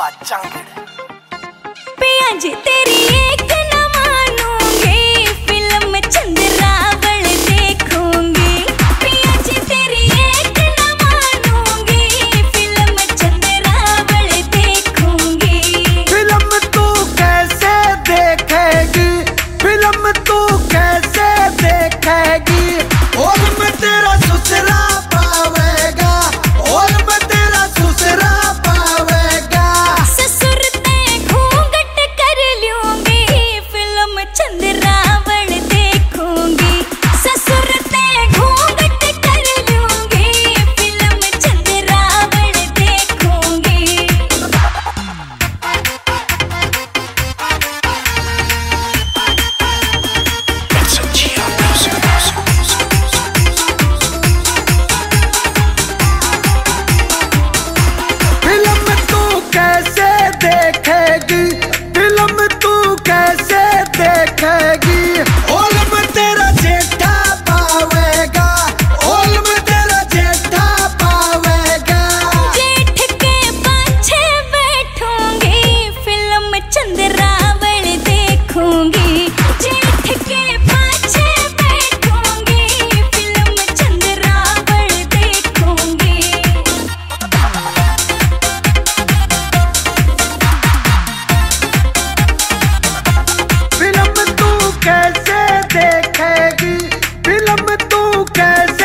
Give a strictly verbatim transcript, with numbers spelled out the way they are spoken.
का चंगड़ पिया जी तेरी एक न मानूंगी, फिल्म चंद्रावल देखूंगी। पिया जी तेरी एक न मानूंगी, फिल्म चंद्रावल देखूंगी। फिल्म तू कैसे देखेगी, फिल्म तू कैसे देखेगी, और मैं तेरा ससुरा पावेगा, और मैं तेरा ससुरा पावेगा। ससुर ते घूंघट कर लूंगी, फिल्म चंद्रावल देखूंगी। ससुर ते घूंघट कर लूंगी, फिल्म चंद्रावल देखूंगी। फिल्म तू कैसे देखेगी, फिल्म तू कैसे देखेगी, और मैं तेरा जेठा पावेगा, और मैं तेरा जेठा पावेगा। जेठ के पाछे बैठूंगी, फिल्म चंद्रावल देखूंगी। जेठ के पाछे बैठूंगी, फिल्म चंद्रावल देखूंगी। फिल्म तू कैसे देखेगी, फिल्म तू कैसे